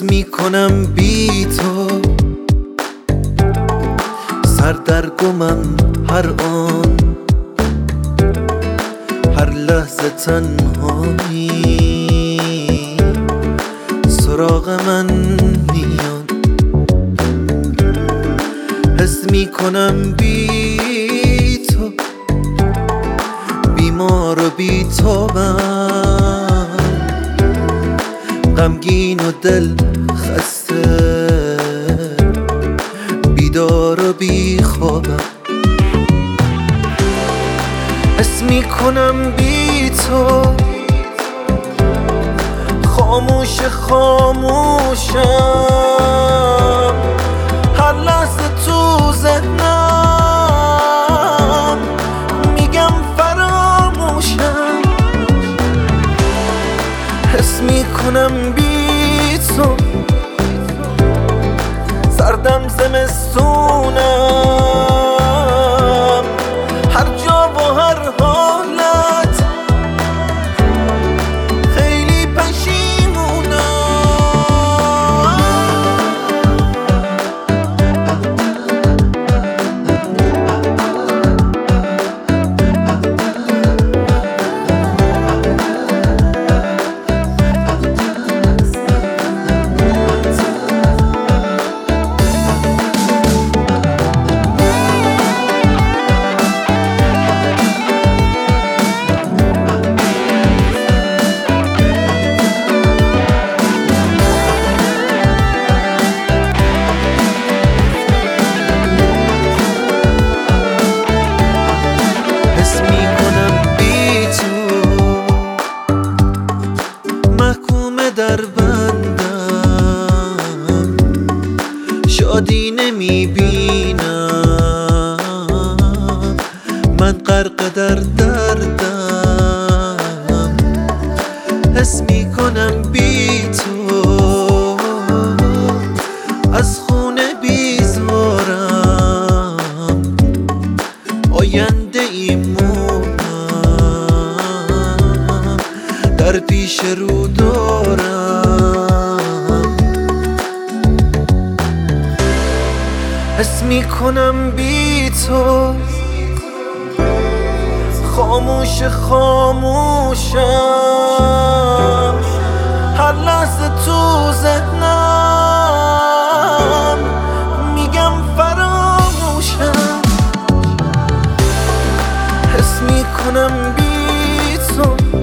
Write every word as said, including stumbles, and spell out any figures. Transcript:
میکنم بی تو، سردرگمم هر آن، هر لحظه تنهایی سراغ من میاد. حس میکنم بی تو، بیمار و بی تابم، غمگین و دل خسته، بیدار و بی خوابم. حس میکنم بی تو، خاموش خاموشم، هر لحظه تو ذهنم میگم فراموشم. حس میکنم بی تو، سردم زمستونم، هر جا و هر حالت خیلی پشیمونم. در بندم شادی نمیبینم، من غرق در دردم. حس میکنم بی تو، از خونه بیزارم، آینده ایمونم، در پیش رو دارم. حس میکنم بی تو، خاموش خاموشم، هر لحظه تو ذهنم میگم فراموشم. حس میکنم بی تو،